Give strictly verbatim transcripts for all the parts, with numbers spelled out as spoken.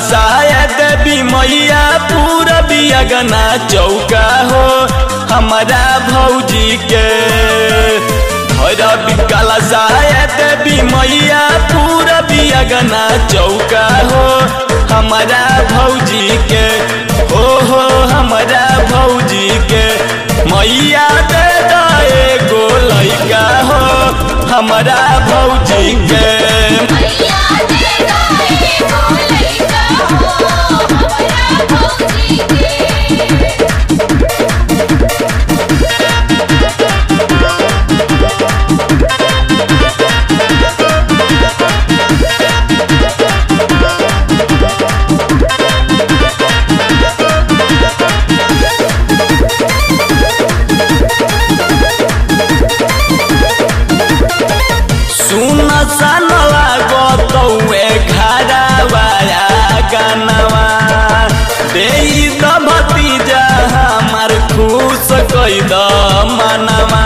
कलशाय देवी मैया पूरबी अगना चौका हो हमारा भौजी के भैरवी कलशाय देवी मैया पूरबी अगना चौका हो हमारा भौजी के हो हो हमारा भौजी के मैया दे एगो लइका हो हमारा भौजी के भतीजा हमार खुश कई द मनवा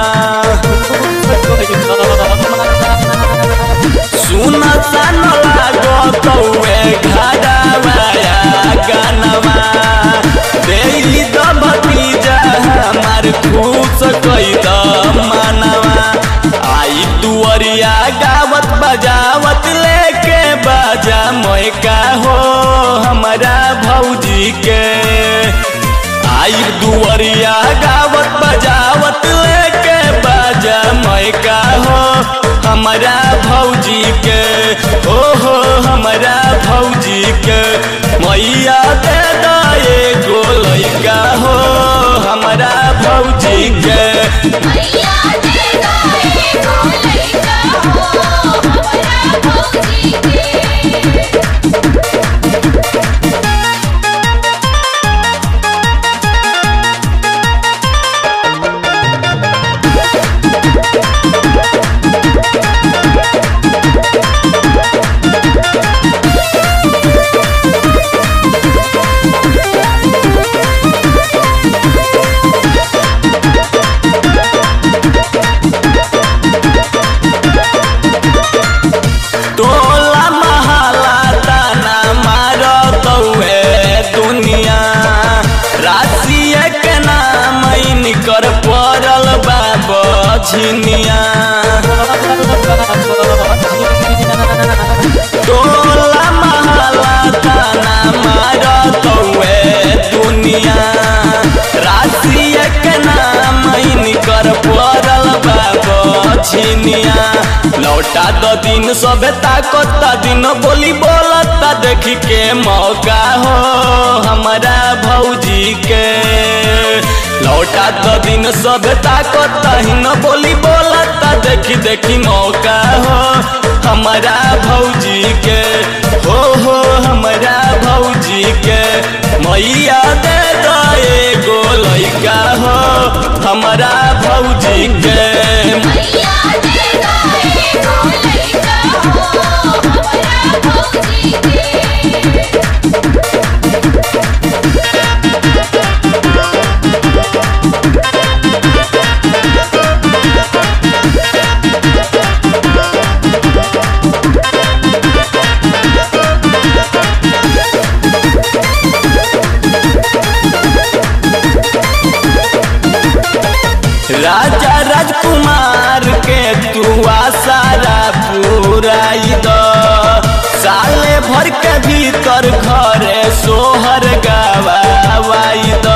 सुन सन लागतौए घरवाया गानवा दे द भतीजा हमार खुश कई द मनवा आई दुअरिया गावत बजावत लेके बाजा मोयका हो हमारा भौजी के आई दुअरिया गावत बजावत लेके बाजा मैका हो हमारा भौजी के हो हो हमारा भौजी के मैया दे एगो लइका हो हमारा भौजी के कर पड़ल बाबा झिनिया टोला महला ताना मारत हुए दुनिया राशि के नाम कर पड़ल बाबा झिनिया लौटा द दिन सब ताकता दिन बोली बोलता देख के मौका हो हमारा भौजी के लौटा द दिन सब ताकत ही न बोली बोलता देखी देखी मौका हो हमारा भौजी के हो हो हमारा भौजी के मैया दे एगो लइका हो हमारा भौजी के राजा राजकुमार के तू आसारा पुराई द साले भर के भीतर घरे सोहर गवाई द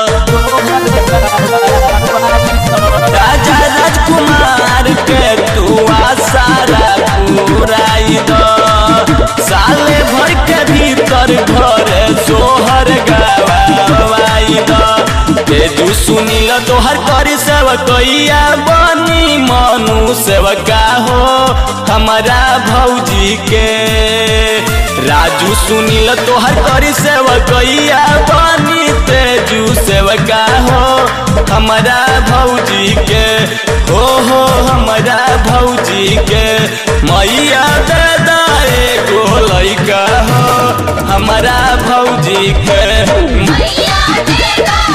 राजा राजकुमार के तू आसारा पुराई द साले भर के भीतर घरे सोहर गवाई द तेजू सुनील तोहर करी सेवकैया बनी मनु सेवका हो हमारा भौजी के राजू सुनील तोहर करी सेवकैया बनी तेजू सेवका हो हमारा भौजी के हो हो हमारा भौजी के मैया दे एगो लइका हो हमारा भौजी के।